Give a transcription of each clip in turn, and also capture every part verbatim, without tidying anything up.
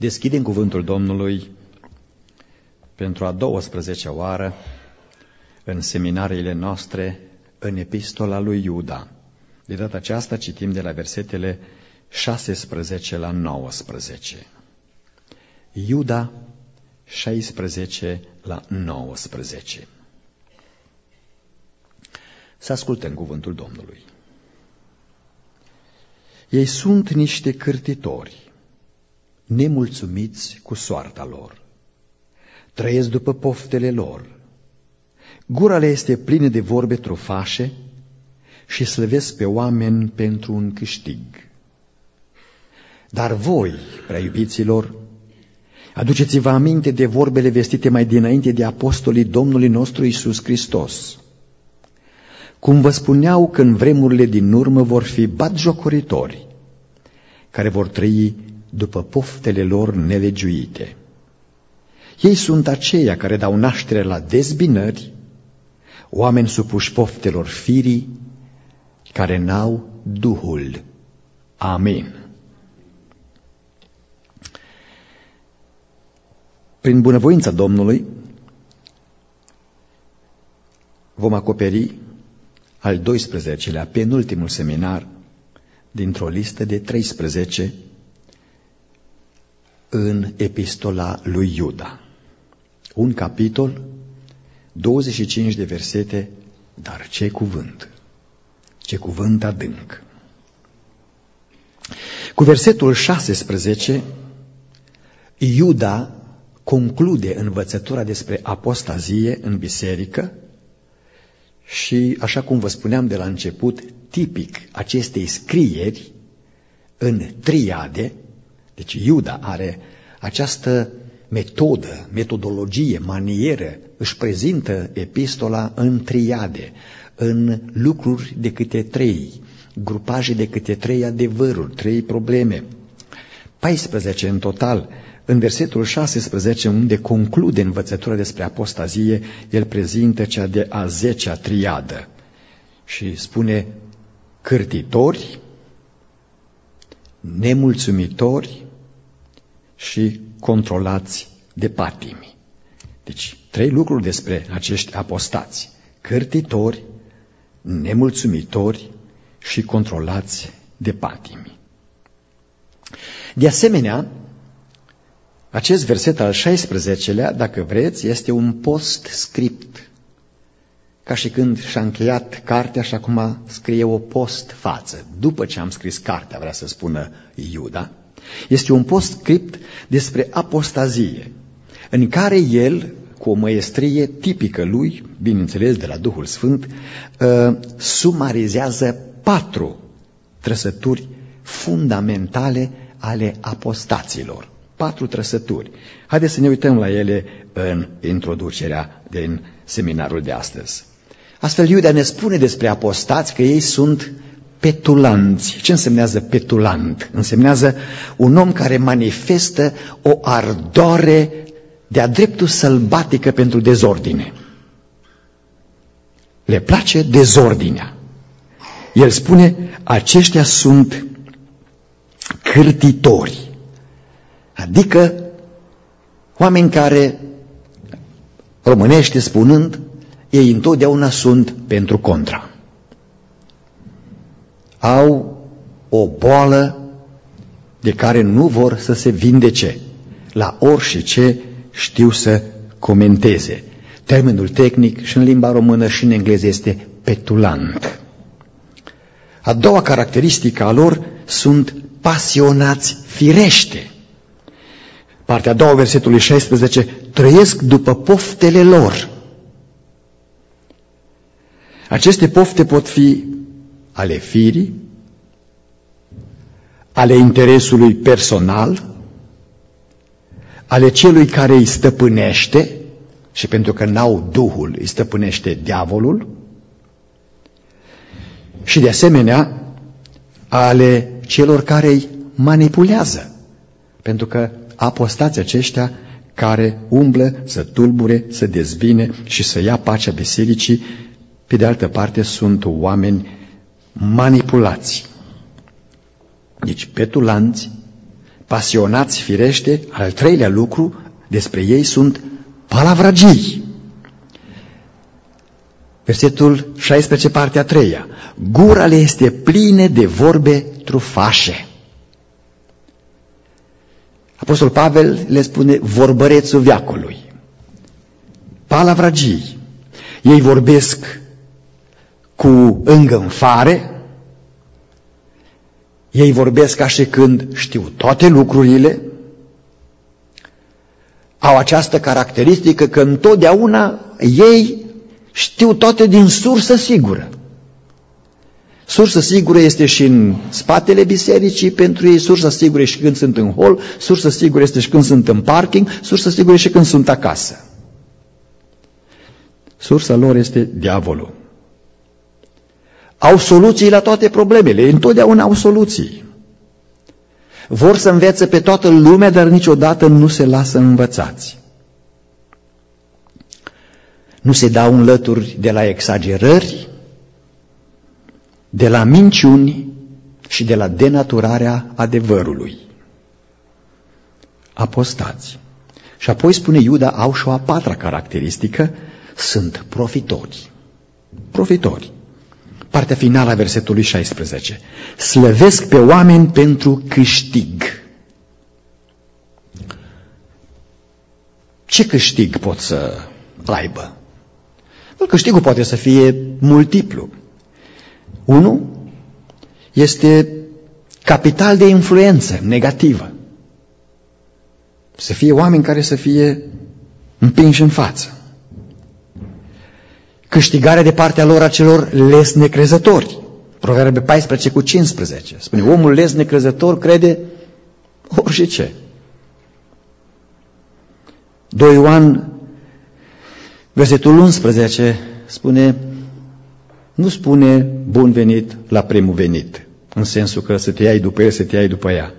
Deschidem cuvântul Domnului pentru a douăsprezecea oară în seminariile noastre în epistola lui Iuda. De data aceasta citim de la versetele șaisprezece la nouăsprezece. Iuda șaisprezece la nouăsprezece. Să ascultăm cuvântul Domnului. Ei sunt niște cârtitori, nemulțumiți cu soarta lor. Trăiesc după poftele lor. Gura le este plină de vorbe trufașe și slăvesc pe oameni pentru un câștig. Dar voi, prea iubiților, aduceți-vă aminte de vorbele vestite mai dinainte de apostolii Domnului nostru Iisus Hristos, cum vă spuneau că în vremurile din urmă vor fi batjocoritori, care vor trăi după poftele lor nelegiuite. Ei sunt aceia care dau naștere la dezbinări, oameni supuși poftelor firii, care n-au Duhul. Amin. Prin bunăvoința Domnului vom acoperi al doisprezecelea, penultimul seminar dintr-o listă de treisprezece în epistola lui Iuda. Un capitol, douăzeci și cinci de versete, dar ce cuvânt! Ce cuvânt adânc! Cu versetul șaisprezece, Iuda conclude învățătura despre apostazie în biserică și, așa cum vă spuneam de la început, tipic acestei scrieri în triade. Deci Iuda are această metodă, metodologie, manieră, își prezintă epistola în triade, în lucruri de câte trei, grupaje de câte trei adevăruri, trei probleme. paisprezece în total. În versetul șaisprezece, unde conclude învățătura despre apostazie, el prezintă cea de a zecea triadă și spune cârtitori, nemulțumitori și controlați de patimi. Deci, trei lucruri despre acești apostați: cârtitori, nemulțumitori și controlați de patimi. De asemenea, acest verset al șaisprezecelea, dacă vreți, este un post-script. Ca și când și-a încheiat cartea și acum scrie o post-față. După ce am scris cartea, vrea să spună Iuda, este un post-script despre apostazie, în care el, cu o măiestrie tipică lui, bineînțeles de la Duhul Sfânt, sumarizează patru trăsături fundamentale ale apostaților. Patru trăsături. Haideți să ne uităm la ele în introducerea din seminarul de astăzi. Astfel, Iuda ne spune despre apostați că ei sunt petulanți. Ce însemnează petulant? Însemnează un om care manifestă o ardoare de-a dreptul sălbatică pentru dezordine. Le place dezordinea. El spune, aceștia sunt cârtitori. Adică oameni care, românește spunând, ei întotdeauna sunt pentru contra. Au o boală de care nu vor să se vindece. La orice știu să comenteze. Termenul tehnic și în limba română și în engleză este petulant. A doua caracteristică a lor sunt pasionați firește. Partea a doua, versetului șaisprezece, trăiesc după poftele lor. Aceste pofte pot fi ale firii, ale interesului personal, ale celui care îi stăpânește, și pentru că n-au Duhul, îi stăpânește diavolul, și de asemenea ale celor care îi manipulează, pentru că apostați aceștia care umblă să tulbure, să dezbine și să ia pacea bisericii, pe de altă parte sunt oameni manipulați. Deci petulanți, pasionați firește. Al treilea lucru despre ei sunt palavragii. Versetul șaisprezece, partea a treia. Gura le este plină de vorbe trufașe. Apostol Pavel le spune vorbărețul veacului. Palavragii. Ei vorbesc cu îngânfare, ei vorbesc ca și când știu toate lucrurile, au această caracteristică că întotdeauna ei știu toate din sursă sigură. Sursă sigură este și în spatele bisericii, pentru ei sursa sigură este și când sunt în hol, sursa sigură este și când sunt în parking, sursa sigură este și când sunt acasă. Sursa lor este diavolul. Au soluții la toate problemele, întotdeauna au soluții. Vor să învețe pe toată lumea, dar niciodată nu se lasă învățați. Nu se dau înlături de la exagerări, de la minciuni și de la denaturarea adevărului. Apostați. Și apoi spune Iuda, au și o a patra caracteristică, sunt profitori. Profitori. Partea finală a versetului șaisprezece. Slăvesc pe oameni pentru câștig. Ce câștig pot să aibă? Câștigul poate să fie multiplu. Unu este capital de influență negativă. Să fie oameni care să fie împinși în față. Câștigarea de partea lor a celor lesnecrezători. Proverbe paisprezece cu cincisprezece. Spune, omul lesnecrezător crede orice. doi Ioan, versetul unsprezece, spune, nu spune bun venit la primul venit, în sensul că să te iai după el, să te iai după ea.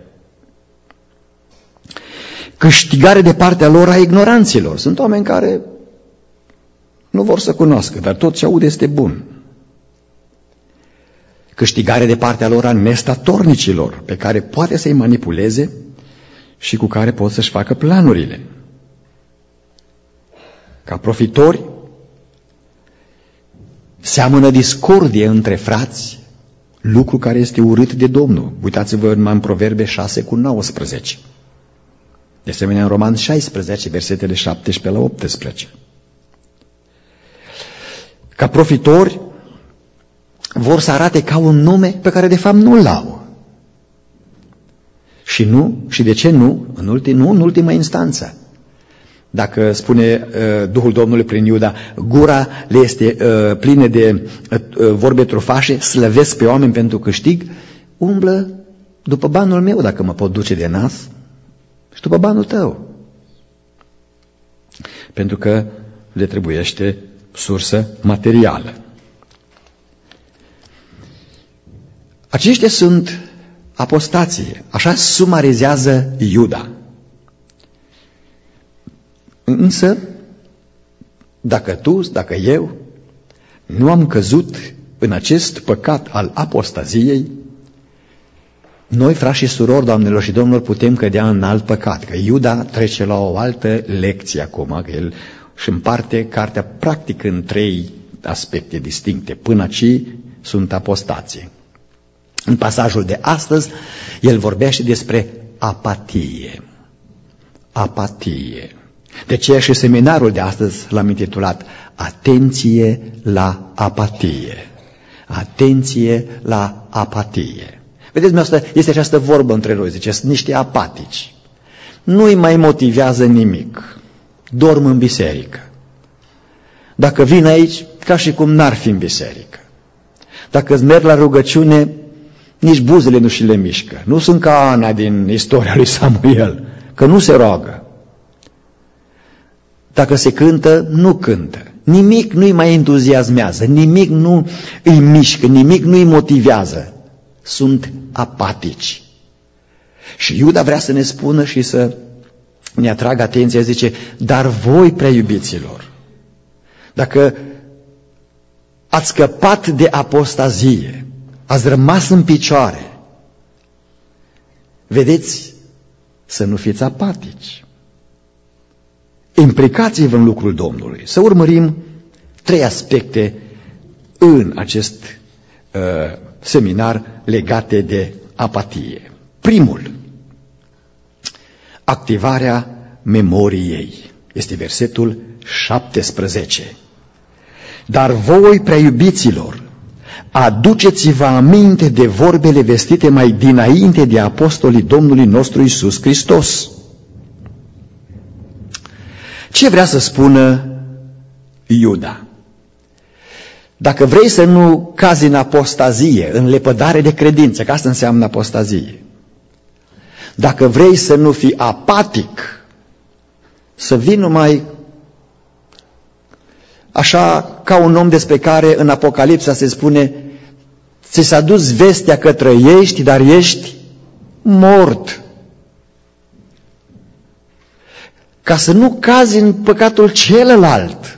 Câștigare de partea lor a ignoranților. Sunt oameni care nu vor să cunoască, dar tot ce aud este bun. Câștigare de partea lor a nestatornicilor, pe care poate să-i manipuleze și cu care pot să-și facă planurile. Ca profitori, seamănă discordie între frați, lucru care este urât de Domnul. Uitați-vă în Proverbe șase cu nouăsprezece. De asemenea în Roman șaisprezece, versetele șaptesprezece la optsprezece. Ca profitori, vor să arate ca un nume pe care de fapt nu-l au. Și nu, și de ce nu? În ultim, nu în ultima instanță. Dacă spune uh, Duhul Domnului prin Iuda, gura le este uh, plină de uh, vorbe trufașe, slăvesc pe oameni pentru câștig, umblă după banul meu, dacă mă pot duce de nas, și după banul tău. Pentru că le trebuiește sursă materială. Aceștia sunt apostații, așa sumarizează Iuda. Însă, dacă tu, dacă eu, nu am căzut în acest păcat al apostaziei, noi, frați și surori, doamnelor și domnilor, putem cădea în alt păcat. Că Iuda trece la o altă lecție acum, că el își împarte cartea practic în trei aspecte distincte. Până aici sunt apostații. În pasajul de astăzi, el vorbește despre apatie. Apatie. De aceea și seminarul de astăzi l-am intitulat Atenție la apatie. Atenție la apatie. Vedeți, asta este această vorbă între noi, zice, sunt niște apatici. Nu-i mai motivează nimic. Dorm în biserică. Dacă vin aici, ca și cum n-ar fi în biserică. Dacă îți merg la rugăciune, nici buzele nu și le mișcă. Nu sunt ca Ana din istoria lui Samuel, că nu se roagă. Dacă se cântă, nu cântă. Nimic nu-i mai entuziasmează, nimic nu îi mișcă, nimic nu îi motivează. Sunt apatici. Și Iuda vrea să ne spună și să ne atragă atenția, zice, dar voi, prea iubiților, dacă ați scăpat de apostazie, ați rămas în picioare, vedeți să nu fiți apatici. Implicați-vă în lucrul Domnului. Să urmărim trei aspecte în acest uh, seminar legate de apatie. Primul, activarea memoriei. Este versetul șaptesprezece. Dar voi, prea iubiților, aduceți-vă aminte de vorbele vestite mai dinainte de apostolii Domnului nostru Iisus Hristos. Ce vrea să spună Iuda? Dacă vrei să nu cazi în apostazie, în lepădare de credință, că asta înseamnă apostazie, dacă vrei să nu fii apatic, să vii numai așa ca un om despre care în Apocalipsa se spune: ți s-a dus vestea că trăiești, dar ești mort. Ca să nu cazi în păcatul celălalt,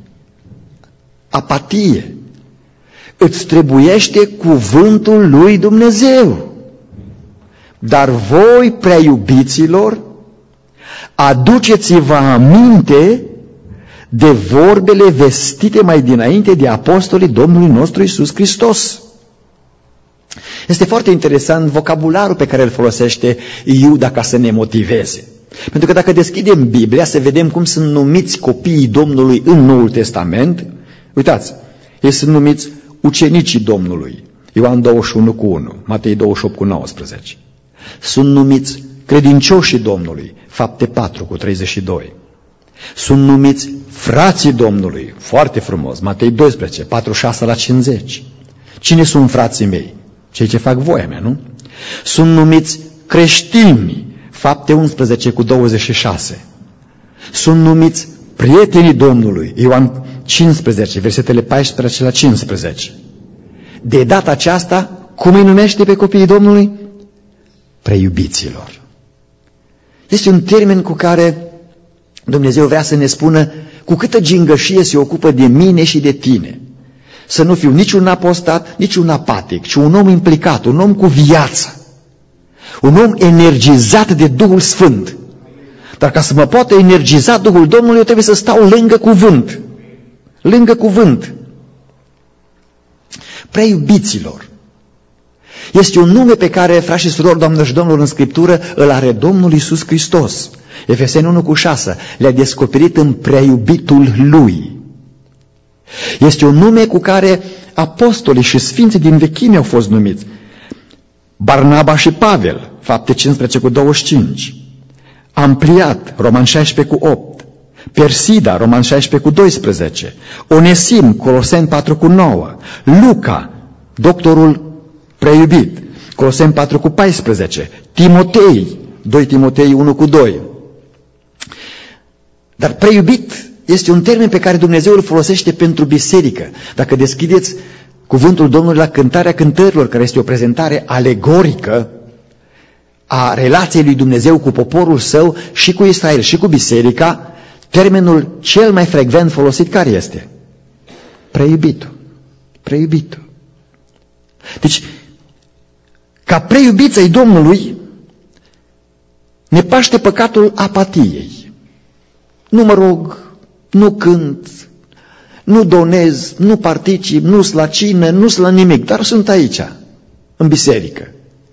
apatie, îți trebuiește cuvântul lui Dumnezeu. Dar voi, prea iubiților, aduceți-vă aminte de vorbele vestite mai dinainte de apostolii Domnului nostru Iisus Hristos. Este foarte interesant vocabularul pe care îl folosește Iuda ca să ne motiveze. Pentru că dacă deschidem Biblia să vedem cum sunt numiți copiii Domnului în Noul Testament, uitați, ei sunt numiți ucenicii Domnului, Ioan douăzeci și unu cu unu, Matei douăzeci și opt cu nouăsprezece. Sunt numiți credincioșii Domnului, Fapte patru cu treizeci și doi. Sunt numiți frații Domnului, foarte frumos, Matei doisprezece, patruzeci și șase la cincizeci. Cine sunt frații mei? Cei ce fac voia mea, nu? Sunt numiți creștini, Fapte unsprezece cu douăzeci și șase. Sunt numiți prietenii Domnului, Ioan cincisprezece, versetele paisprezece la cincisprezece. De data aceasta, cum îi numește pe copiii Domnului? Preiubiților. Este un termen cu care Dumnezeu vrea să ne spună cu câtă gingășie se ocupă de mine și de tine. Să nu fiu nici un apostat, nici un apatic, ci un om implicat, un om cu viață. Un om energizat de Duhul Sfânt. Dar ca să mă poată energiza Duhul Domnului, eu trebuie să stau lângă cuvânt. Lângă cuvânt. Preiubiților. Este un nume pe care, frați și surori, doamnă și domnilor, în Scriptură îl are Domnul Iisus Hristos. Efeseni unu cu șase, le-a descoperit în preiubitul Lui. Este un nume cu care apostolii și sfinții din vechime au fost numiți. Barnaba și Pavel, Fapte cincisprezece cu douăzeci și cinci. Ampliat, Roman șaisprezece cu opt. Persida, Roman șaisprezece cu doisprezece. Onesim, Coloseni patru cu nouă. Luca, doctorul preiubit, Coloseni patru cu paisprezece. Timotei, doi Timotei unu cu doi. Dar preiubit este un termen pe care Dumnezeu îl folosește pentru biserică. Dacă deschideți cuvântul Domnului la Cântarea Cântărilor, care este o prezentare alegorică a relației lui Dumnezeu cu poporul său și cu Israel și cu biserica, termenul cel mai frecvent folosit care este? Preiubitul. Preiubitul. Deci, ca preiubiți ai Domnului, ne paște păcatul apatiei. Nu mă rog, nu cânt, nu donez, nu particip, nu-s la cină, nu-s la nimic, dar sunt aici, în biserică.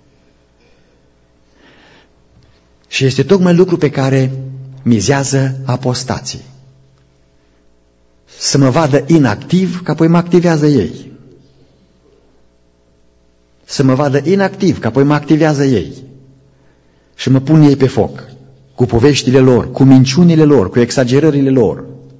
Și este tocmai lucru pe care mizează apostații. Să mă vadă inactiv, că apoi mă activează ei. Să mă vadă inactiv, că apoi mă activează ei. Și mă pun ei pe foc, cu poveștile lor, cu minciunile lor, cu exagerările lor.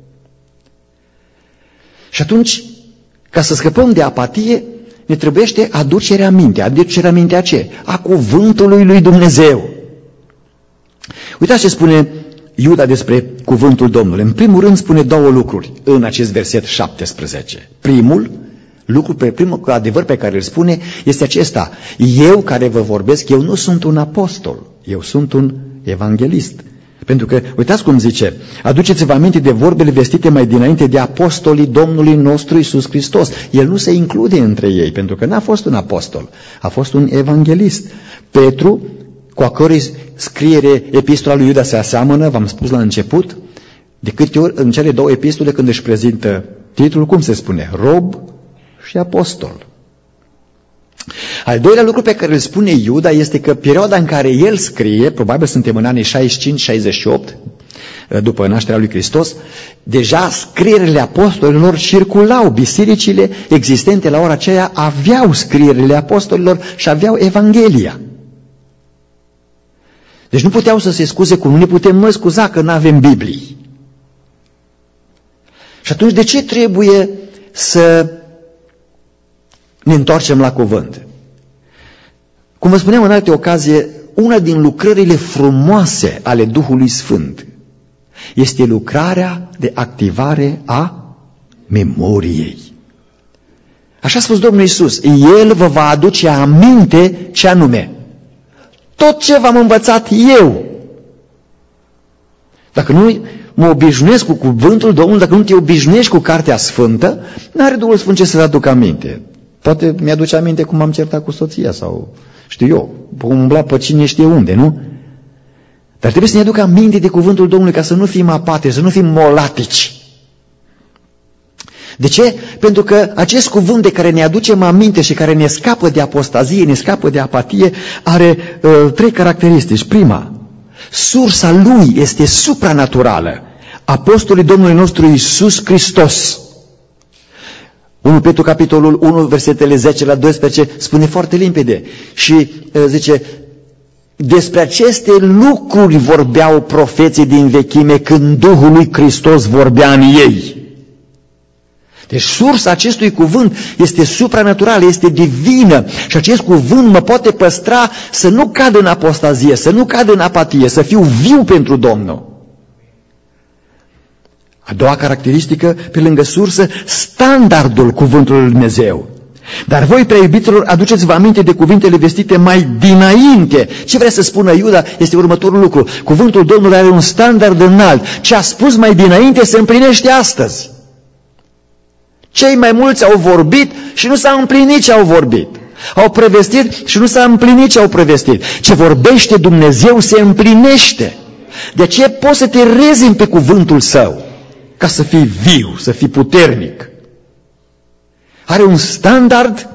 Și atunci, ca să scăpăm de apatie, ne trebuiește aducerea minte. Aducerea minte a ce? A cuvântului lui Dumnezeu. Uitați ce spune Iuda despre cuvântul Domnului. În primul rând spune două lucruri în acest verset șaptesprezece. Primul lucru, pe primul adevăr pe care îl spune este acesta: eu care vă vorbesc, eu nu sunt un apostol, eu sunt un evanghelist. Pentru că, uitați cum zice, aduceți-vă aminte de vorbele vestite mai dinainte de apostolii Domnului nostru Iisus Hristos. El nu se include între ei, pentru că n-a fost un apostol, a fost un evanghelist. Petru, cu a cărui scriere epistola lui Iuda se aseamănă, v-am spus la început, de câte ori în cele două epistole când își prezintă titlul, cum se spune? Rob și apostol. Al doilea lucru pe care îl spune Iuda este că perioada în care el scrie, probabil suntem în anii șaizeci și cinci șaizeci și opt, după nașterea lui Hristos, deja scrierile apostolilor circulau, bisericile existente la ora aceea aveau scrierile apostolilor și aveau Evanghelia. Deci nu puteau să se scuze cum nu ne putem noi scuza că nu avem Biblii. Și atunci de ce trebuie să ne întoarcem la cuvânt? Cum vă spuneam în alte ocazie, una din lucrările frumoase ale Duhului Sfânt este lucrarea de activare a memoriei. Așa a spus Domnul Iisus, El vă va aduce aminte ce anume? Tot ce v-am învățat eu. Dacă nu mă obișnuiesc cu cuvântul Domnului, dacă nu te obișnuiești cu Cartea Sfântă, n-are Duhul Sfânt ce să-ți aduc aminte. Poate mi-aduce aminte cum am certat cu soția sau știu eu, umbla pe cine știe unde, nu? Dar trebuie să ne aducă aminte de cuvântul Domnului ca să nu fim apate, să nu fim molatici. De ce? Pentru că acest cuvânt de care ne aducem aminte și care ne scapă de apostazie, ne scapă de apatie, are uh, trei caracteristici. Prima, sursa lui este supranaturală. Apostolii Domnului nostru Iisus Hristos. unu Petru capitolul unu, versetele zece la doisprezece, spune foarte limpede și uh, zice, despre aceste lucruri vorbeau profeții din vechime când Duhul lui Hristos vorbea în ei. Deci sursa acestui cuvânt este supranaturală, este divină și acest cuvânt mă poate păstra să nu cad în apostazie, să nu cad în apatie, să fiu viu pentru Domnul. A doua caracteristică, pe lângă sursă, standardul cuvântului lui Dumnezeu. Dar voi, prea iubiților, aduceți-vă aminte de cuvintele vestite mai dinainte. Ce vrea să spună Iuda este următorul lucru. Cuvântul Domnului are un standard înalt. Ce a spus mai dinainte se împlinește astăzi. Cei mai mulți au vorbit și nu s-a împlinit ce au vorbit. Au prevestit și nu s-a împlinit ce au prevestit. Ce vorbește Dumnezeu se împlinește. De aceea poți să te rezimi pe cuvântul Său, ca să fii viu, să fii puternic. Are un standard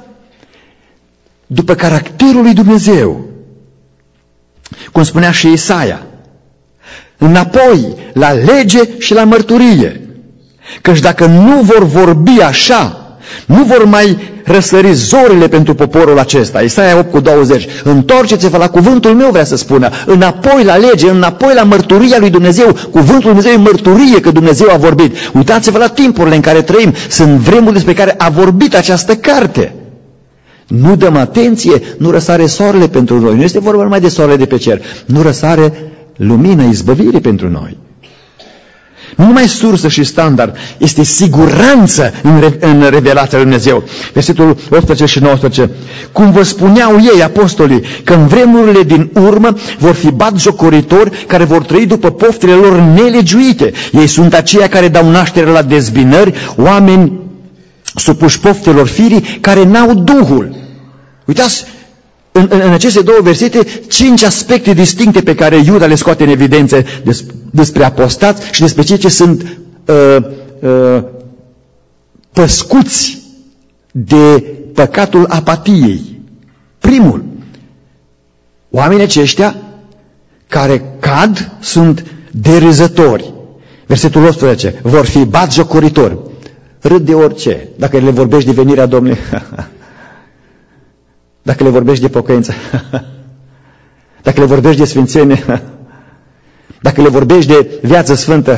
după caracterul lui Dumnezeu. Cum spunea și Isaia, înapoi la lege și la mărturie. Căci dacă nu vor vorbi așa, nu vor mai răsări zorile pentru poporul acesta. Isaia opt cu douăzeci. Întorceți-vă la cuvântul meu, vrea să spună. Înapoi la lege, înapoi la mărturia lui Dumnezeu. Cuvântul lui Dumnezeu e mărturie că Dumnezeu a vorbit. Uitați-vă la timpurile în care trăim. Sunt vremuri despre care a vorbit această carte. Nu dăm atenție, nu răsare soarele pentru noi. Nu este vorba numai de soarele de pe cer. Nu răsare lumina izbăvirii pentru noi. Nu numai sursă și standard, este siguranță în, re, în revelația lui Dumnezeu. Versetul optsprezece și nouăsprezece. Cum vă spuneau ei, apostolii, că în vremurile din urmă vor fi batjocoritori care vor trăi după poftele lor nelegiuite. Ei sunt aceia care dau naștere la dezbinări, oameni supuși poftelor firii care n-au Duhul. Uitați, în, în, în aceste două versete, cinci aspecte distincte pe care Iuda le scoate în evidență des, despre apostați și despre cei ce sunt uh, uh, păscuți de păcatul apatiei. Primul, oamenii aceștia care cad sunt derâzători. Versetul optsprezece, vor fi batjocoritori. Râd de orice. Dacă le vorbești de venirea Domnului, dacă le vorbești de pocăință, dacă le vorbești de sfințenie, dacă le vorbești de viață sfântă,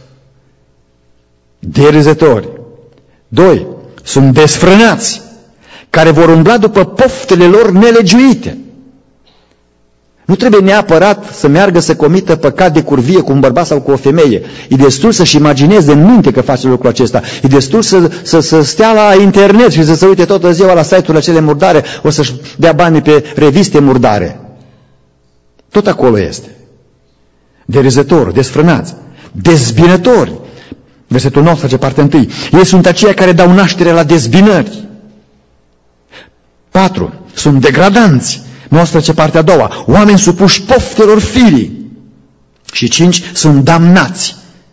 derâzători. Doi, sunt desfrânați, care vor umbla după poftele lor nelegiuite. Nu trebuie neapărat să meargă să comită păcat de curvie cu un bărbat sau cu o femeie. E destul să-și imagineze în minte că face lucrul acesta. E destul să, să, să stea la internet și să se uite toată ziua la site-urile cele murdare, o să-și dea banii pe reviste murdare. Tot acolo este. Derâzători, desfrânați, dezbinători. Versetul nouăsprezece, partea întâi. Ei sunt aceia care dau naștere la dezbinări. Patru. Sunt degradanți. nouăsprezece, partea a doua, oameni supuși poftelor firii. Și cinci, sunt damnați,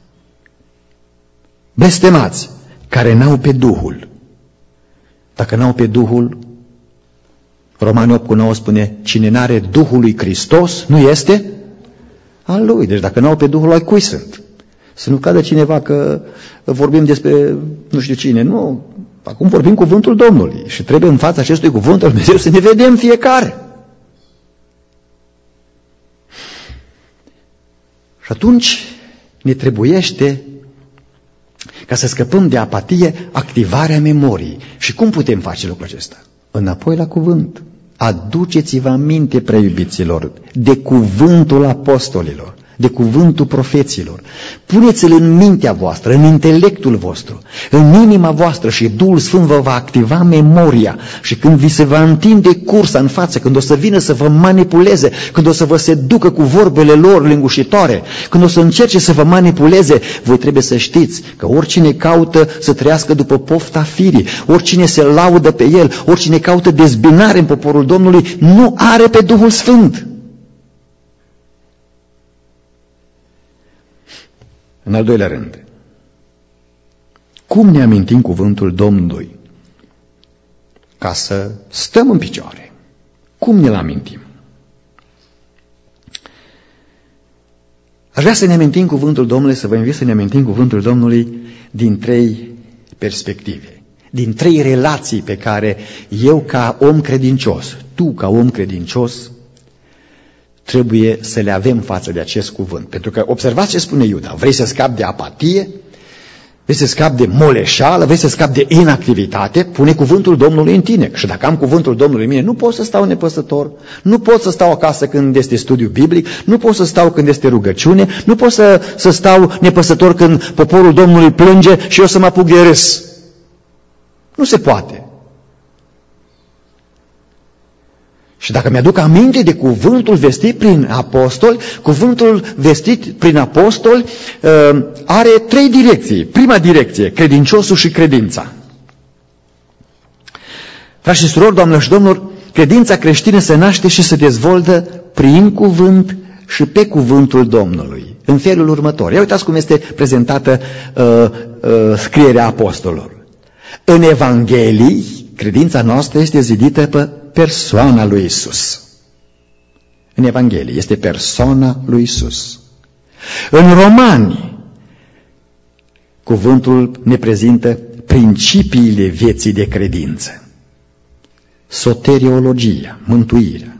blestemați, care n-au pe Duhul. Dacă n-au pe Duhul, Romani opt cu nouă spune, cine n-are Duhul lui Hristos nu este al lui. Deci dacă n-au pe Duhul, ai cui sunt? Să nu cadă cineva că vorbim despre nu știu cine. Nu, acum vorbim cuvântul Domnului și trebuie în fața acestui cuvânt al Dumnezeu să ne vedem fiecare. Și atunci ne trebuiește, ca să scăpăm de apatie, activarea memoriei. Și cum putem face lucrul acesta? Înapoi la cuvânt. Aduceți-vă aminte, prea iubiților, de cuvântul apostolilor, de cuvântul profeților. Puneți-l în mintea voastră, în intelectul vostru, în inima voastră și Duhul Sfânt vă va activa memoria. Și când vi se va întinde cursa în față, când o să vină să vă manipuleze, când o să vă seducă cu vorbele lor lingușitoare, când o să încerce să vă manipuleze, voi trebuie să știți că oricine caută să trăiască după pofta firii, oricine se laudă pe el, oricine caută dezbinare în poporul Domnului, nu are pe Duhul Sfânt. În al doilea rând, cum ne amintim cuvântul Domnului ca să stăm în picioare? Cum ne-l amintim? Aș vrea să ne amintim cuvântul Domnului, să vă invit să ne amintim cuvântul Domnului din trei perspective, din trei relații pe care eu ca om credincios, tu ca om credincios, trebuie să le avem față de acest cuvânt. Pentru că observați ce spune Iuda. Vrei să scapi de apatie? Vrei să scapi de moleșală? Vrei să scapi de inactivitate? Pune cuvântul Domnului în tine. Și dacă am cuvântul Domnului în mine, nu pot să stau nepăsător, nu pot să stau acasă când este studiu biblic, nu pot să stau când este rugăciune, nu pot să, să stau nepăsător când poporul Domnului plânge și eu să mă apuc de râs. Nu se poate. Și dacă mi-aduc aminte de cuvântul vestit prin apostoli, cuvântul vestit prin apostoli uh, are trei direcții. Prima direcție, credinciosul și credința. Frați și surori, doamnelor și domnilor, credința creștină se naște și se dezvoltă prin cuvânt și pe cuvântul Domnului. În felul următor. Ia uitați cum este prezentată uh, uh, scrierea apostolilor. În Evanghelii, credința noastră este zidită pe persoana lui Isus. În Evanghelie este persoana lui Isus. În Romani, cuvântul ne prezintă principiile vieții de credință. Soteriologia, mântuirea.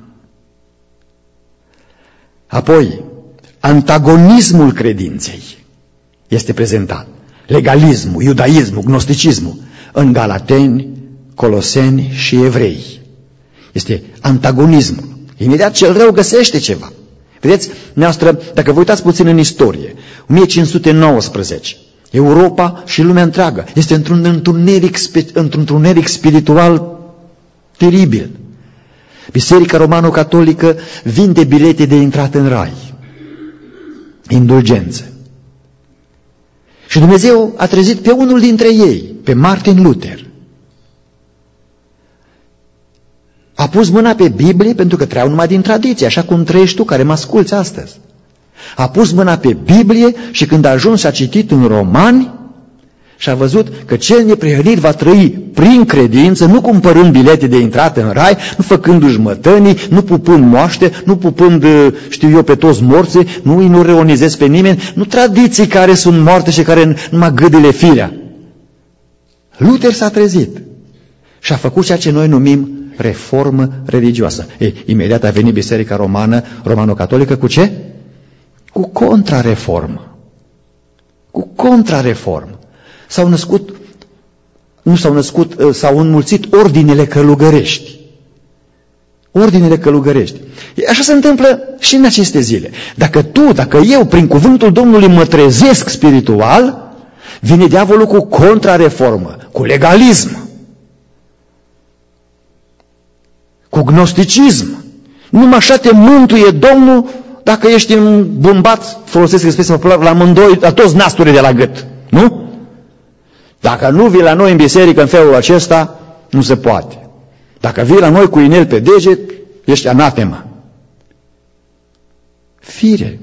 Apoi, antagonismul credinței este prezentat. Legalismul, iudaismul, gnosticismul. În Galateni, Coloseni și Evrei. Este antagonismul. Imediat cel rău găsește ceva. Vedeți, noastră, dacă vă uitați puțin în istorie, o mie cinci sute nouăsprezece, Europa și lumea întreagă este într-un întuneric, într-un întuneric spiritual teribil. Biserica Romano-Catolică vinde bilete de intrat în rai, indulgențe. Și Dumnezeu a trezit pe unul dintre ei, pe Martin Luther. A pus mâna pe Biblie pentru că trăiau numai din tradiție, așa cum trăiești tu care mă asculți astăzi. A pus mâna pe Biblie și când a ajuns și a citit în Romani și a văzut că cel neprihănit va trăi prin credință, nu cumpărând bilete de intrat în rai, nu făcându-și mătănii, nu pupând moaște, nu pupând, știu eu, pe toți morții, nu îi nu reonizez pe nimeni, nu tradiții care sunt moarte și care numai gâdile firea. Luther s-a trezit și a făcut ceea ce noi numim reformă religioasă. Ei, imediat a venit Biserica Romană, Romano-Catolică, cu ce? Cu contrareformă. Cu contrareformă. S-au născut, nu s-au născut, s-au înmulțit ordinele călugărești. Ordinele călugărești. Așa se întâmplă și în aceste zile. Dacă tu, dacă eu, prin cuvântul Domnului mă trezesc spiritual, vine diavolul cu contrareformă, cu legalism, cu gnosticism. Numai așa te mântuie Domnul dacă ești îmbumbat, folosesc expresia populară, la amândoi, la toți nasturii de la gât. Nu? Dacă nu vii la noi în biserică în felul acesta, nu se poate. Dacă vii la noi cu inel pe deget, ești anatema. Fire.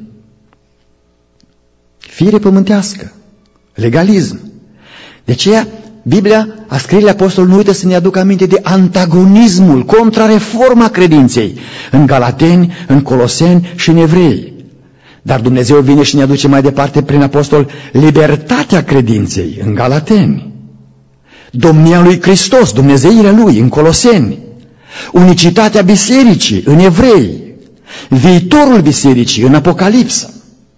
Fire pământească. Legalism. De aceea, Biblia, a scrierile apostolului nu uită să ne aducă aminte de antagonismul, contrareforma credinței în Galateni, în Coloseni și în Evrei. Dar Dumnezeu vine și ne aduce mai departe prin apostol libertatea credinței în Galateni, domnia lui Hristos, dumnezeirea lui în Coloseni, unicitatea bisericii în Evrei, viitorul bisericii în Apocalipsă.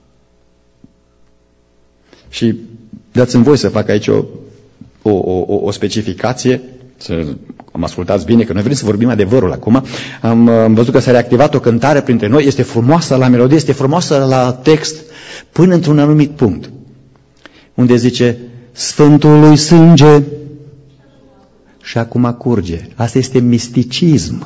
Și dați-mi voi să fac aici o, o, o, o specificație, să am ascultați bine, că noi vrem să vorbim adevărul acum. Am, am văzut că s-a reactivat o cântare printre noi, este frumoasă la melodie, este frumoasă la text, până într-un anumit punct, unde zice, Sfântului sânge și acum curge. Asta este misticism.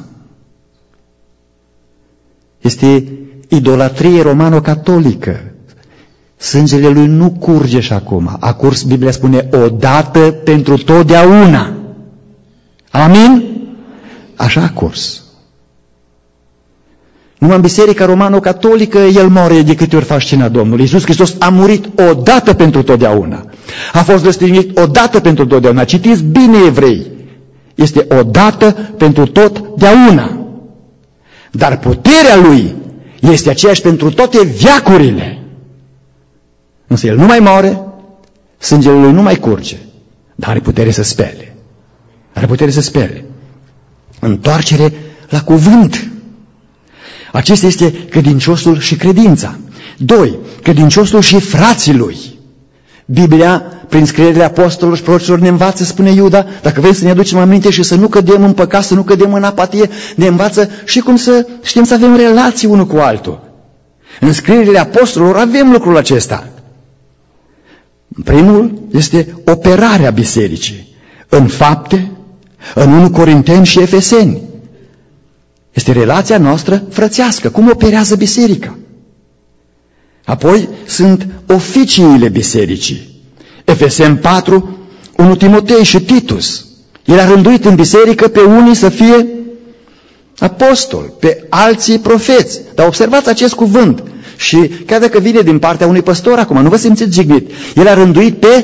Este idolatrie romano-catolică. Sângele lui nu curge și acum. A curs, Biblia spune, odată pentru totdeauna. Amin? Așa a curs. Numai în biserica romano-catolică el moare de câte ori faci cina Domnului. Iisus Hristos a murit odată pentru totdeauna. A fost răstignit odată pentru totdeauna. Citiți bine, evrei. Este odată pentru totdeauna. Dar puterea lui este aceeași pentru toate veacurile. Însă el nu mai moare, sângele lui nu mai curge, dar are putere să spele. Are putere să spele. Întoarcere la cuvânt. Acesta este credinciosul și credința. Doi, credinciosul și frații lui. Biblia, prin scrierile apostolilor și prorocilor, ne învață, spune Iuda, dacă vrem să ne aducem aminte și să nu cădem în păcat, să nu cădem în apatie, ne învață și cum să știm să avem relații unul cu altul. În scrierile apostolilor avem lucrul acesta. Primul este operarea bisericii. În Fapte, în întâi Corinteni și Efeseni. Este relația noastră frățească. Cum operează biserica? Apoi sunt oficiile bisericii. Efeseni patru, întâi Timotei și Titus. El a rânduit în biserică pe unii să fie apostoli, pe alții profeți. Dar observați acest cuvânt. Și chiar dacă vine din partea unui păstor acum, nu vă simțiți jignit. El a rânduit pe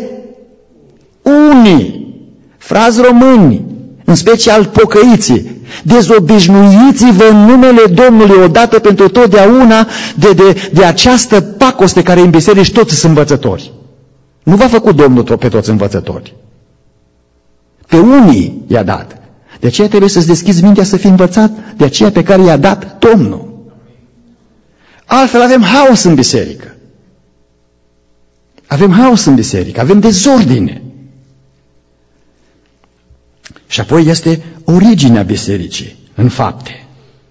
unii, frați români, în special pocăiții. Dezobișnuiți-vă în numele Domnului odată pentru totdeauna de, de, de această pacoste care în biserici toți sunt învățători. Nu v-a făcut Domnul pe toți învățători. Pe unii i-a dat. De aceea trebuie să-ți deschizi mintea să fii învățat de aceea pe care i-a dat Domnul. Altfel avem haos în biserică. Avem haos în biserică, avem dezordine. Și apoi este originea bisericii în Fapte.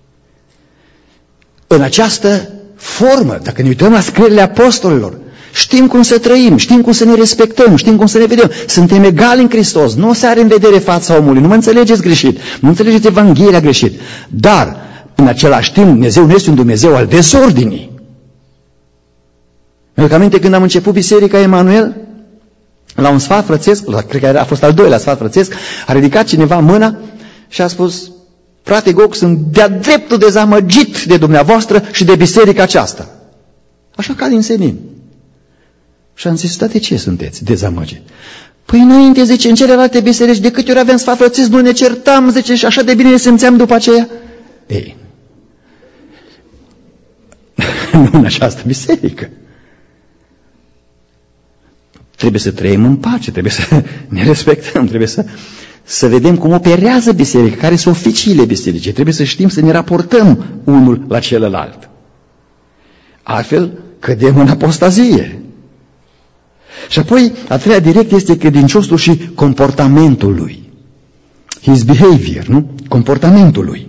În această formă, dacă ne uităm la scrierile apostolilor, știm cum să trăim, știm cum să ne respectăm, știm cum să ne vedem. Suntem egali în Hristos, nu se are în vedere fața omului, nu mă înțelegeți greșit, nu înțelegeți Evanghelia greșit. Dar, în același timp, Dumnezeu nu este un Dumnezeu al dezordinii. Mi-aduc aminte când am început Biserica Emanuel, la un sfat frățesc, la, cred că a fost al doilea sfat frățesc, a ridicat cineva mâna și a spus, frate Goc, sunt de-a dreptul dezamăgit de dumneavoastră și de biserica aceasta. Așa ca din senin. Și am zis, da, de ce sunteți dezamăgit? Păi înainte, zice, în celelalte biserici, de câte ori aveam sfat frățesc, nu ne certam, zice, și așa de bine ne simțeam după aceea. Ei, nu în această biserică. Trebuie să trăim în pace, trebuie să ne respectăm, trebuie să, să vedem cum operează biserica, care sunt oficiile bisericii, trebuie să știm să ne raportăm unul la celălalt. Altfel, cădem în apostazie. Și apoi, a treia direct este credinciosul și comportamentul lui. His behavior, nu? Comportamentul lui.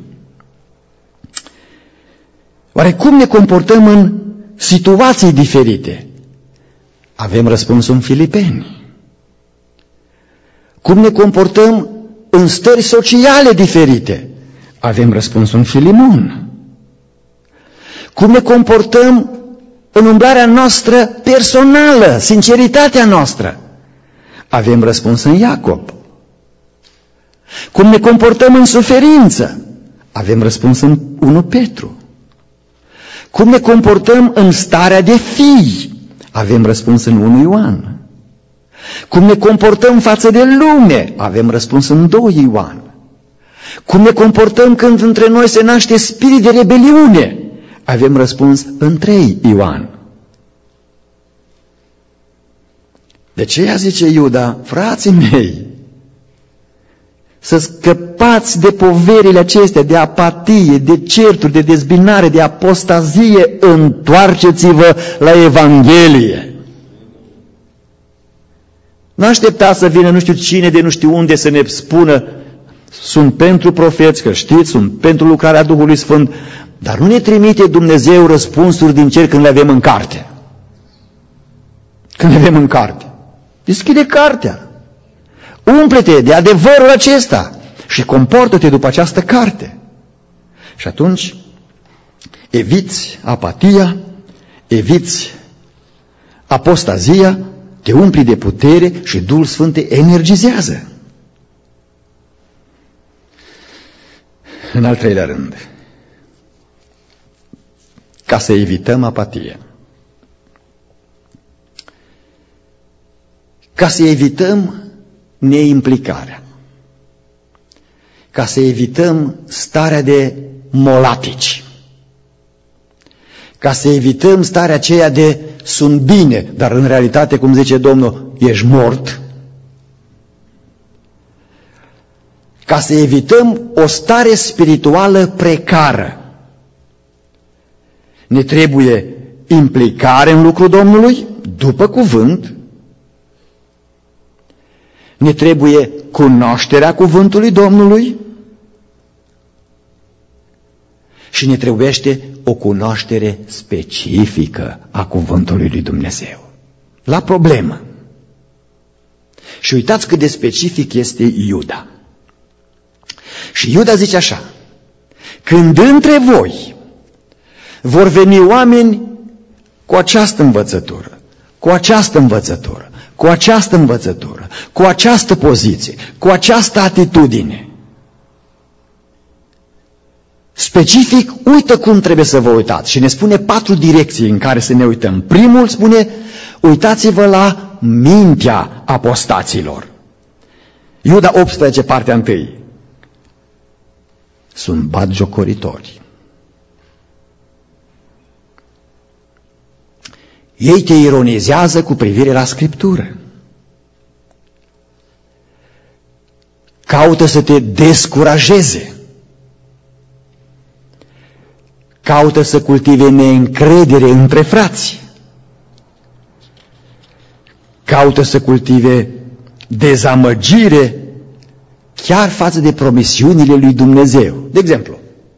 Oare cum ne comportăm în situații diferite? Avem răspunsul în Filipeni. Cum ne comportăm în stări sociale diferite? Avem răspunsul în Filimon. Cum ne comportăm în umblarea noastră personală, sinceritatea noastră? Avem răspuns în Iacob. Cum ne comportăm în suferință? Avem răspuns în unu Petru. Cum ne comportăm în starea de fii? Avem răspuns în unu Ioan. Cum ne comportăm față de lume? Avem răspuns în doi Ioan. Cum ne comportăm când între noi se naște spirit de rebeliune? Avem răspuns în trei Ioan. De ce zice Iuda, frații mei, să scăpați de poverile acestea, de apatie, de certuri, de dezbinare, de apostazie, întoarceți-vă la Evanghelie. Nu așteptați să vină nu știu cine de nu știu unde să ne spună, sunt pentru profeți, că știți, sunt pentru lucrarea Duhului Sfânt, dar nu ne trimite Dumnezeu răspunsuri din cer când le avem în carte. Când le avem în carte. Deschide cartea. Umple-te de adevărul acesta și comportă-te după această carte. Și atunci eviți apatia, eviți apostazia, te umpli de putere și Duhul Sfânt te energizează. În al treilea rând, ca să evităm apatia, ca să evităm neimplicarea, ca să evităm starea de molatici, ca să evităm starea aceea de sunt bine, dar în realitate, cum zice Domnul, ești mort, ca să evităm o stare spirituală precară. Ne trebuie implicare în lucrul Domnului, după cuvânt, ne trebuie cunoașterea cuvântului Domnului și ne trebuiește o cunoaștere specifică a cuvântului lui Dumnezeu. La problemă. Și uitați cât de specific este Iuda. Și Iuda zice așa, când între voi vor veni oameni cu această învățătură, cu această învățătură, cu această învățătură, cu această poziție, cu această atitudine, specific, uită cum trebuie să vă uitați. Și ne spune patru direcții în care să ne uităm. Primul spune, uitați-vă la mintea apostaților. Iuda optsprezece, partea întâi. Sunt batjocoritori. Ei te ironizează cu privire la Scriptură. Caută să te descurajeze. Caută să cultive neîncredere între frați. Caută să cultive dezamăgire chiar față de promisiunile lui Dumnezeu. De exemplu,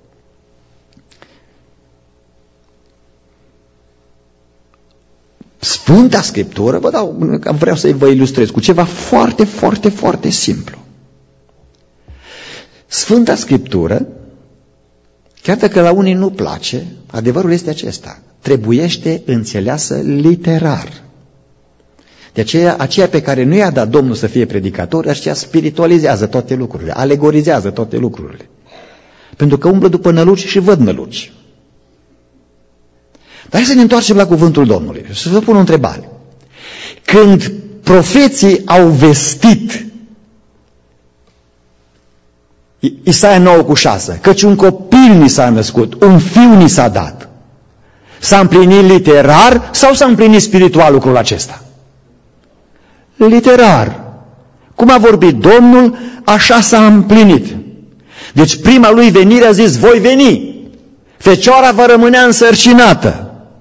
Sfânta Scriptură, vă dau, vreau să vă ilustrez cu ceva foarte, foarte, foarte simplu. Sfânta Scriptură, chiar dacă la unii nu place, adevărul este acesta, trebuiește înțeleasă literar. De aceea, aceea pe care nu i-a dat Domnul să fie predicator, aceea spiritualizează toate lucrurile, alegorizează toate lucrurile. Pentru că umblă după năluci și văd năluci. Dar hai să ne întoarcem la cuvântul Domnului și să vă pun o întrebare. Când profeții au vestit, Isaia nouă cu șase, căci un copil ni s-a născut, un fiu ni s-a dat, s-a împlinit literar sau s-a împlinit spiritual lucrul acesta? Literar. Cum a vorbit Domnul, așa s-a împlinit. Deci prima lui venire a zis, voi veni. Fecioara va rămânea însărcinată.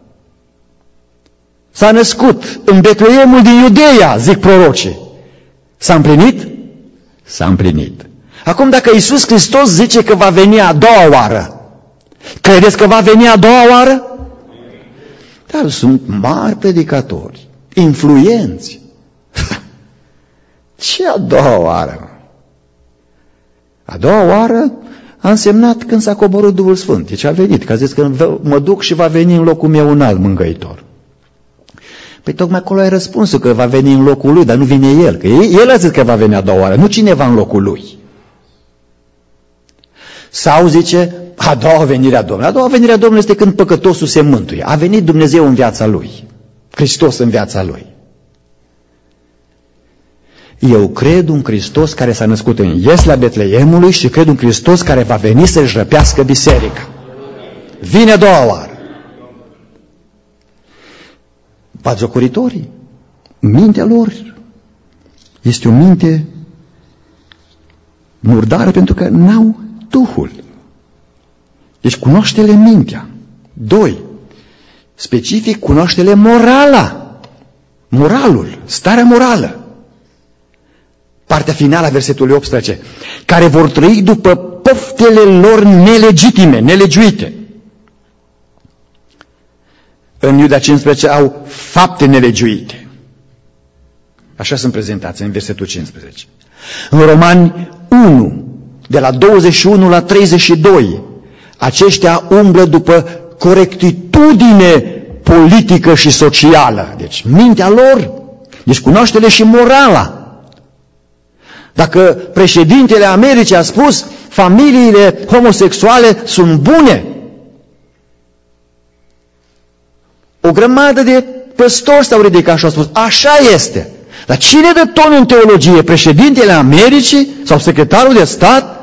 S-a născut în Betleemul din Iudeea, zic prorocii. S-a împlinit? S-a împlinit. Acum dacă Iisus Hristos zice că va veni a doua oară, credeți că va veni a doua oară? Dar sunt mari predicatori, influenți. Ce a doua oară? A doua oară a însemnat când s-a coborât Duhul Sfânt. Deci a venit, că a zis că mă duc și va veni în locul meu un alt mângăitor. Păi tocmai acolo ai răspunsul că va veni în locul lui, dar nu vine el. Că el a zis că va veni a doua oară, nu cineva în locul lui. Sau zice, a doua venire a Domnului. A doua venire a Domnului este când păcătosul se mântuie. A venit Dumnezeu în viața lui. Hristos în viața lui. Eu cred un Hristos care s-a născut în Iesla Betleemului și cred un Hristos care va veni să-și răpească biserica. Vine a doua oară. Batjocuritorii, mintea lor este o minte murdară pentru că n-au Duhul. Deci cunoaște-le mintea. Doi, specific cunoaște-le morala. Moralul, starea morală. Partea finală a versetului optsprezece. Care vor trăi după poftele lor nelegitime, nelegiuite. În Iuda cincisprezece au fapte nelegiuite. Așa sunt prezentați în versetul cincisprezece. În Romani unu, de la douăzeci și unu la treizeci și doi, aceștia umblă după corectitudine politică și socială. Deci mintea lor, deci cunoaște-le și morala. Dacă președintele Americii a spus familiile homosexuale sunt bune, o grămadă de păstori s-au ridicat și au spus, așa este. Dar cine dă tonul în teologie? Președintele Americii sau secretarul de stat?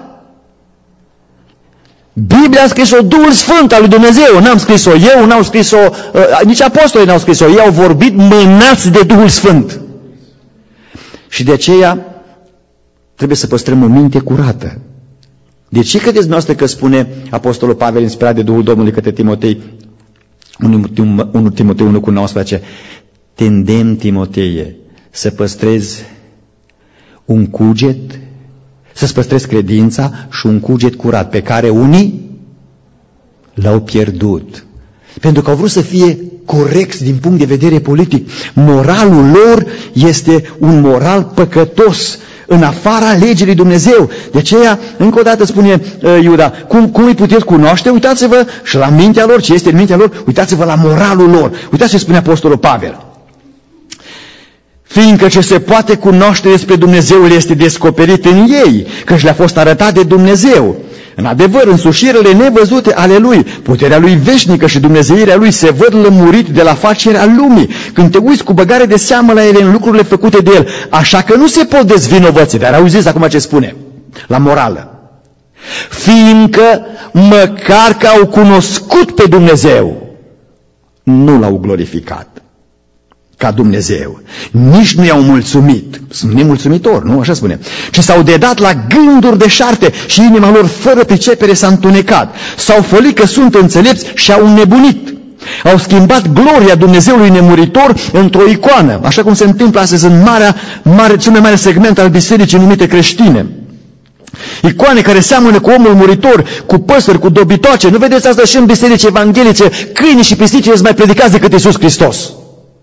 Biblia a scris-o Duhul Sfânt al lui Dumnezeu, n-am scris-o eu, n-au scris-o, uh, nici apostolii n-au scris-o, ei au vorbit mânați de Duhul Sfânt. Și de aceea trebuie să păstrăm o minte curată. De ce credeți noastră că spune apostolul Pavel, inspirat de Duhul Domnului către Timotei, unu Timotei unu cu nouăsprezece, te îndemn, Timoteie, să păstrezi un cuget, să-ți păstrezi credința și un cuget curat, pe care unii l-au pierdut. Pentru că au vrut să fie corecți din punct de vedere politic. Moralul lor este un moral păcătos, în afara legii lui Dumnezeu. De aceea, încă o dată spune uh, Iuda, cum, cum îi puteți cunoaște? Uitați-vă și la mintea lor, ce este în mintea lor, uitați-vă la moralul lor. Uitați ce spune apostolul Pavel. Fiindcă ce se poate cunoaște despre Dumnezeul este descoperit în ei, căci le-a fost arătat de Dumnezeu. În adevăr, însușirile nevăzute ale Lui, puterea Lui veșnică și dumnezeirea Lui se văd lămurit de la facerea lumii, când te uiți cu băgare de seamă la ele în lucrurile făcute de El, așa că nu se pot dezvinovăți. Dar auziți acum ce spune, la morală. Fiindcă măcar că au cunoscut pe Dumnezeu, nu L-au glorificat ca Dumnezeu, nici nu i-au mulțumit, sunt nemulțumitori, nu? Așa spune, ci s-au dedat la gânduri deșarte și inima lor fără pricepere s-a întunecat, s-au fălit că sunt înțelepți și au înnebunit, au schimbat gloria Dumnezeului nemuritor într-o icoană, așa cum se întâmplă astăzi în marea, mare, cel mai mare segment al bisericii numite creștine. Icoane care seamănă cu omul muritor, cu păsări, cu dobitoace. Nu vedeți asta și în biserici evanghelice? Câinii și pisicile sunt mai predicați decât Iisus Hristos.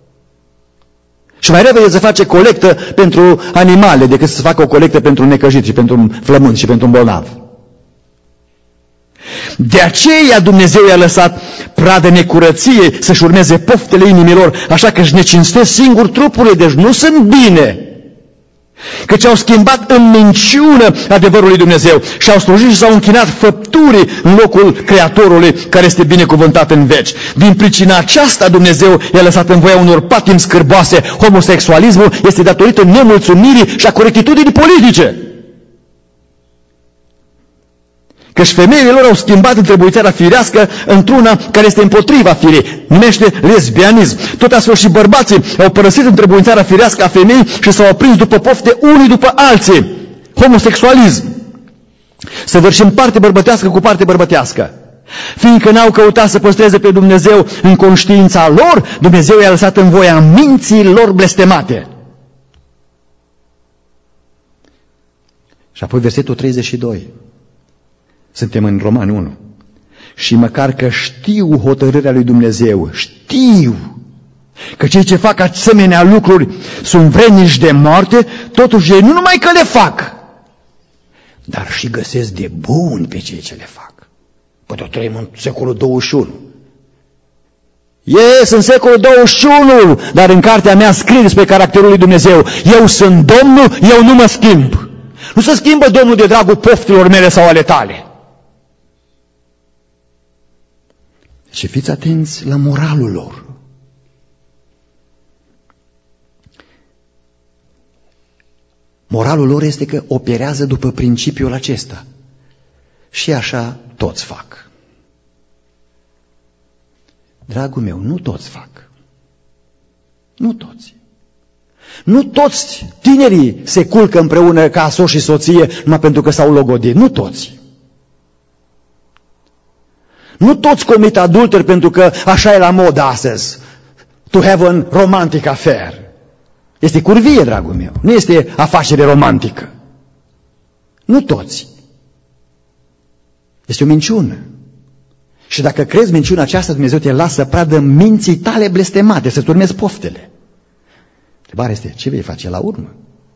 Și mai repede să face colectă pentru animale decât să facă o colectă pentru un necăjit și pentru un flământ și pentru un bolnav. De aceea Dumnezeu i-a lăsat pradă necurăție să-și urmeze poftele inimilor, așa că își necinstesc singur trupurile, deci nu sunt bine. Căci au schimbat în minciună adevărul lui Dumnezeu și au slujit și s-au închinat făpturii în locul Creatorului care este binecuvântat în veci. Din pricina aceasta Dumnezeu i-a lăsat în voia unor patimi scârboase. Homosexualismul este datorită nemulțumirii și a corectitudinii politice. Căci femeile lor au schimbat întrebuințarea firească într-una care este împotriva firii. Numește lesbianism. Tot astfel și bărbații au părăsit întrebuințarea firească a femeii și s-au aprins după pofte unii după alții. Homosexualism. Săvârșim parte bărbătească cu parte bărbătească. Fiindcă n-au căutat să păstreze pe Dumnezeu în conștiința lor, Dumnezeu i-a lăsat în voia minții lor blestemate. Și apoi versetul treizeci și doi. Suntem în Romani unu. Și măcar că știu hotărârea lui Dumnezeu, știu că cei ce fac asemenea lucruri sunt vrednici de moarte, totuși ei nu numai că le fac, dar și găsesc de bun pe cei ce le fac. Poate o trăim în secolul douăzeci și unu. Yes, în secolul douăzeci și unu, dar în cartea mea scrie despre caracterul lui Dumnezeu. Eu sunt Domnul, eu nu mă schimb. Nu se schimbă Domnul de dragul poftilor mele sau ale tale. Și fiți atenți la moralul lor. Moralul lor este că operează după principiul acesta. Și așa toți fac. Dragul meu, nu toți fac. Nu toți. Nu toți tinerii se culcă împreună ca soț și soție numai pentru că s-au logodit. Nu toți. Nu toți comit adulteri pentru că așa e la modă astăzi. To have a romantic affair. Este curvie, dragul meu. Nu este afacere romantică. Nu toți. Este o minciună. Și dacă crezi minciuna aceasta, Dumnezeu te lasă pradă minții tale blestemate, să-ți urmezi poftele. Întrebarea este, ce vei face la urmă?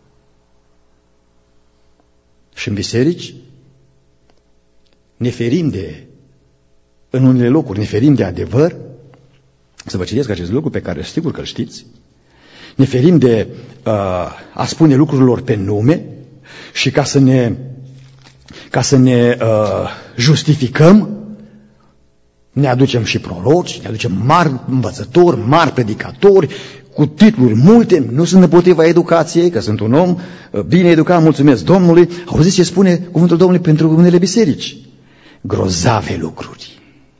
Și în biserici ne ferim de, în unele locuri, ne ferim de adevăr. Să vă citesc acest lucru pe care sigur că îl știți. Ne ferim de uh, a spune lucrurilor pe nume și ca să ne, ca să ne uh, justificăm, ne aducem și proroci, ne aducem mari învățători, mari predicatori, cu titluri multe, nu sunt împotriva educației, că sunt un om bine educat, mulțumesc Domnului. Auziți ce spune cuvântul Domnului pentru unele biserici? Grozave lucruri.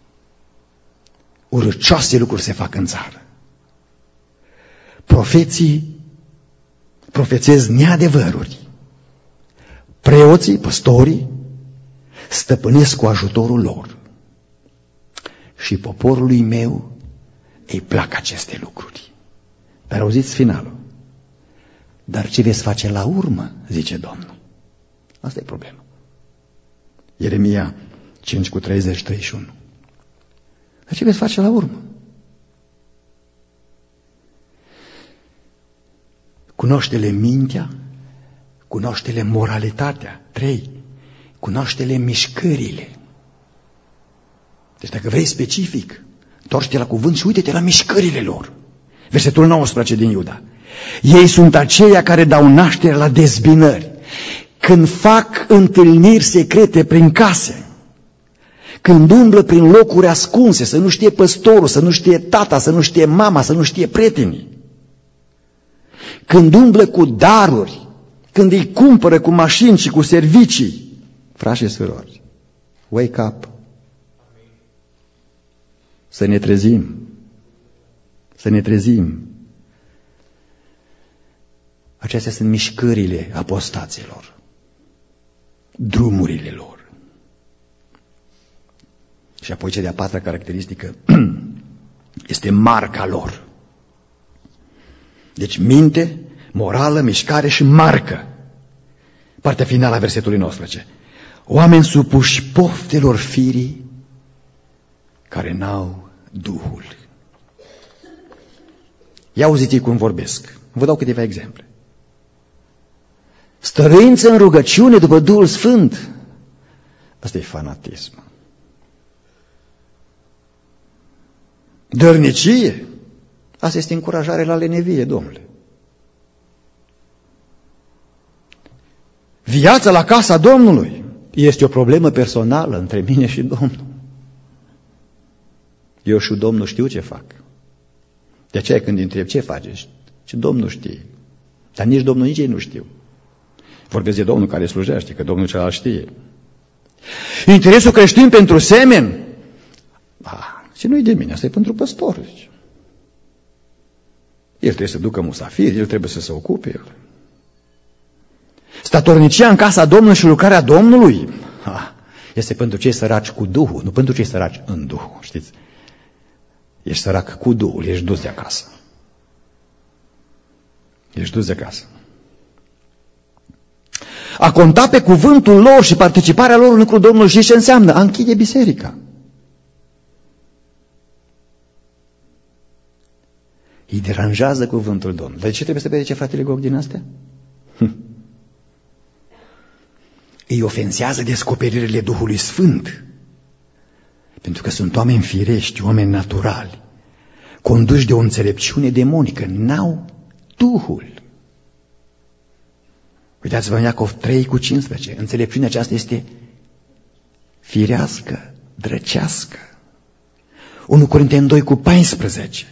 Urâcioase lucruri se fac în țară. Profeții profețez neadevăruri. Preoții, păstorii, stăpânesc cu ajutorul lor. Și poporului meu îi plac aceste lucruri. Dar auziți finalul. Dar ce veți face la urmă, zice Domnul. Asta e problema. Ieremia cinci cu treizeci, treizeci și unu. Dar ce veți face la urmă? Cunoaște-le mintea, cunoaște-le moralitatea. Trei, cunoaște-le mișcările. Deci dacă vrei specific, întoarce-te la cuvânt și uite-te la mișcările lor. Versetul nouăsprezece din Iuda. Ei sunt aceia care dau naștere la dezbinări. Când fac întâlniri secrete prin case, când umblă prin locuri ascunse, să nu știe păstorul, să nu știe tata, să nu știe mama, să nu știe prietenii. Când umblă cu daruri, când îi cumpără cu mașini și cu servicii. Frați și surori, wake up! Să ne trezim. Să ne trezim. Acestea sunt mișcările apostaților. Drumurile lor. Și apoi cea de-a patra caracteristică este marca lor. Deci minte, morală, mișcare și marcă. Partea finală a versetului nouăsprezece. Oameni supuși poftelor firii care n-au Duhul. Ia auziți cum vorbesc. Vă dau câteva exemple. Stăruință în rugăciune după Duhul Sfânt. Asta e fanatism. Dărnicie. Asta este încurajare la lenevie, domnule. Viața la casa Domnului este o problemă personală între mine și Domnul. Eu și Domnul știu ce fac. De aceea când îi întreb ce faceți, și Domnul știe. Dar nici Domnul, nici ei nu știu. Vorbesc de Domnul care slujește, că Domnul celălalt știe. Interesul creștin pentru semeni? Ah, și nu-i de mine, asta e pentru păstor. El trebuie să ducă musafiri, el trebuie să se ocupe. El. Statornicia în casa Domnului și lucrarea Domnului ah, este pentru cei săraci cu Duhul, nu pentru cei săraci în Duhul, știți? Ești sărac cu Duhul, ești dus de acasă. Ești dus de acasă. A conta pe cuvântul lor și participarea lor în lucrul Domnului, știți ce înseamnă? A închide biserica. Îi deranjează cuvântul Domnului. De ce trebuie să predice fratele Gog din astea? Hm. Îi ofensează descoperirile Duhului Sfânt. Pentru că sunt oameni firești, oameni naturali, conduși de o înțelepciune demonică, n-au Duhul. Uitați-vă în Iacov trei cu cincisprezece, înțelepciunea aceasta este firească, drăcească. unu Corinteni doi cu paisprezece.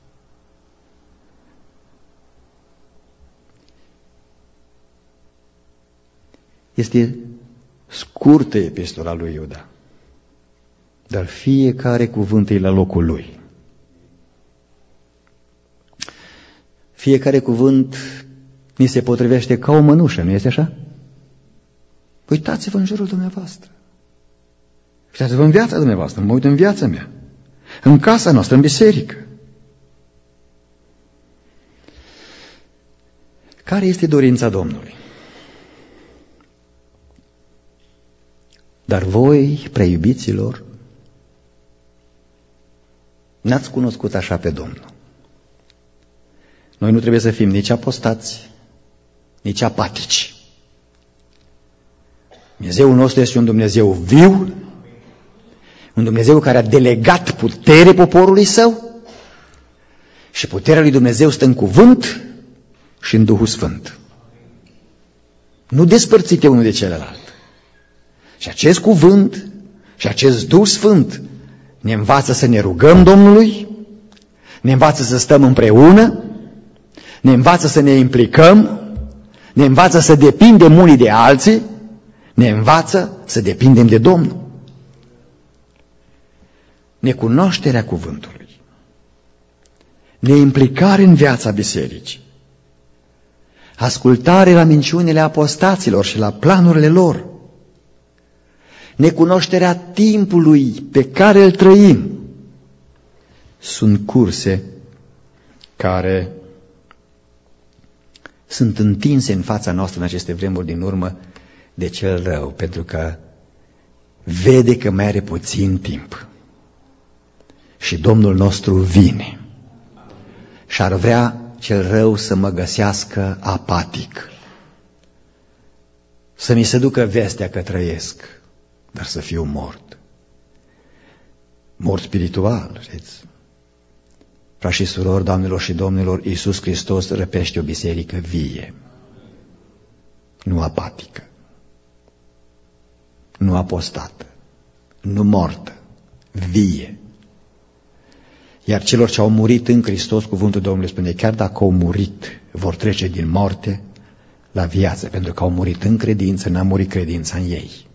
Este scurtă epistola lui Iuda, dar fiecare cuvânt e la locul lui. Fiecare cuvânt ni se potrivește ca o mănușă, nu este așa? Uitați-vă în jurul dumneavoastră. Uitați-vă în viața dumneavoastră, mă uit în viața mea, în casa noastră, în biserică. Care este dorința Domnului? Dar voi, preiubiților, n-ați cunoscut așa pe Domnul. Noi nu trebuie să fim nici apostați, nici apatici. Dumnezeul nostru este un Dumnezeu viu, un Dumnezeu care a delegat putere poporului său și puterea lui Dumnezeu stă în cuvânt și în Duhul Sfânt. Nu despărțite unul de celălalt. Și acest cuvânt și acest Duh Sfânt ne învață să ne rugăm Domnului, ne învață să stăm împreună, ne învață să ne implicăm, ne învață să depindem unii de alții, ne învață să depindem de Domnul. Necunoașterea cuvântului, neimplicare în viața bisericii, ascultare la minciunile apostaților și la planurile lor, necunoașterea timpului pe care îl trăim, sunt curse care sunt întinse în fața noastră în aceste vremuri din urmă de cel rău, pentru că vede că mai are puțin timp. Și Domnul nostru vine și ar vrea cel rău să mă găsească apatic, să mi se ducă vestea că trăiesc, dar să fiu mort. Mort spiritual, știți? Frați și surori, doamnelor și domnilor, Iisus Hristos răpește o biserică vie, nu apatică, nu apostată, nu mortă, vie. Iar celor ce au murit în Hristos, cuvântul Domnului spune, chiar dacă au murit, vor trece din moarte la viață, pentru că au murit în credință, n-a murit credința în ei.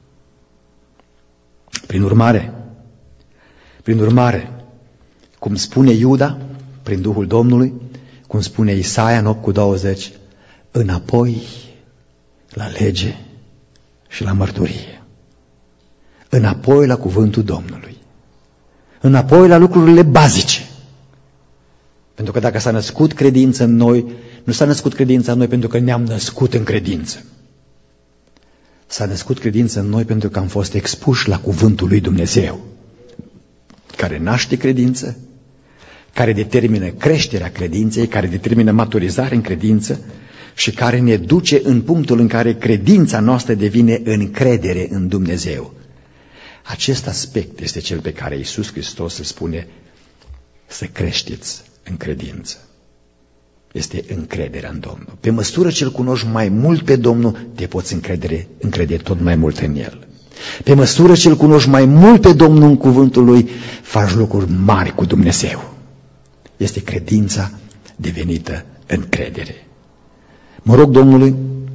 Prin urmare, prin urmare, cum spune Iuda, prin Duhul Domnului, cum spune Isaia în opt cu douăzeci, înapoi la lege și la mărturie. Înapoi la cuvântul Domnului. Înapoi la lucrurile bazice. Pentru că dacă s-a născut credință în noi, nu s-a născut credința în noi pentru că ne-am născut în credință. S-a născut credință în noi pentru că am fost expuși la cuvântul lui Dumnezeu, care naște credință, care determină creșterea credinței, care determină maturizarea în credință și care ne duce în punctul în care credința noastră devine încredere în Dumnezeu. Acest aspect este cel pe care Iisus Hristos îl spune să creșteți în credință. Este încrederea în Domnul. Pe măsură ce îl cunoști mai mult pe Domnul, te poți încredere, încrede tot mai mult în El. Pe măsură ce îl cunoști mai mult pe Domnul în cuvântul Lui, faci lucruri mari cu Dumnezeu. Este credința devenită încredere. Mă rog Domnului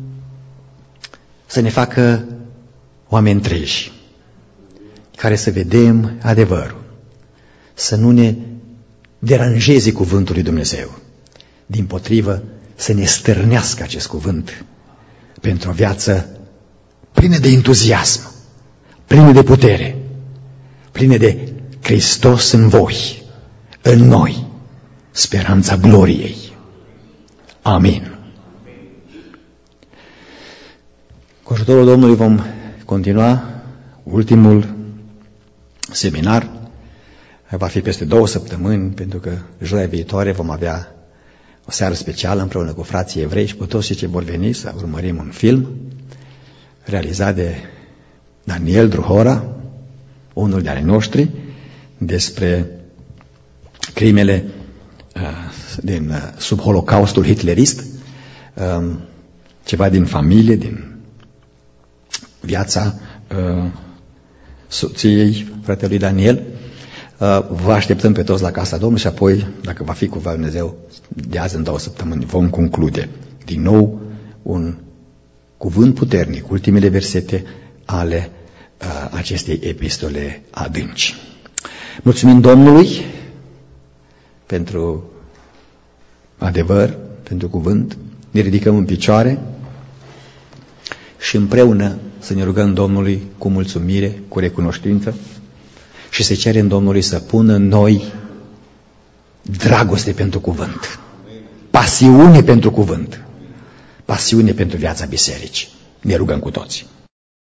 să ne facă oameni treji, care să vedem adevărul, să nu ne deranjeze cuvântul lui Dumnezeu. Dimpotrivă, să ne stârnească acest cuvânt pentru o viață plină de entuziasm, plină de putere, plină de Hristos în voi, în noi, speranța gloriei. Amin. Cu ajutorul Domnului vom continua ultimul seminar. Va fi peste două săptămâni, pentru că joia viitoare vom avea o seară specială împreună cu frații evrei și cu toți cei ce vor veni să urmărim un film realizat de Daniel Druhora, unul de ale noștri, despre crimele uh, din, uh, sub Holocaustul hitlerist, uh, ceva din familie, din viața uh, soției fratelui Daniel. Vă așteptăm pe toți la casa Domnului și apoi, dacă va fi cuvântul Lui Dumnezeu, de azi în două săptămâni vom conclude din nou un cuvânt puternic, ultimele versete ale uh, acestei epistole adânci. Mulțumim Domnului pentru adevăr, pentru cuvânt. Ne ridicăm în picioare și împreună să ne rugăm Domnului cu mulțumire, cu recunoștință și să cerem Domnului să pună în noi dragoste pentru cuvânt, pasiune pentru cuvânt, pasiune pentru viața bisericii. Ne rugăm cu toții.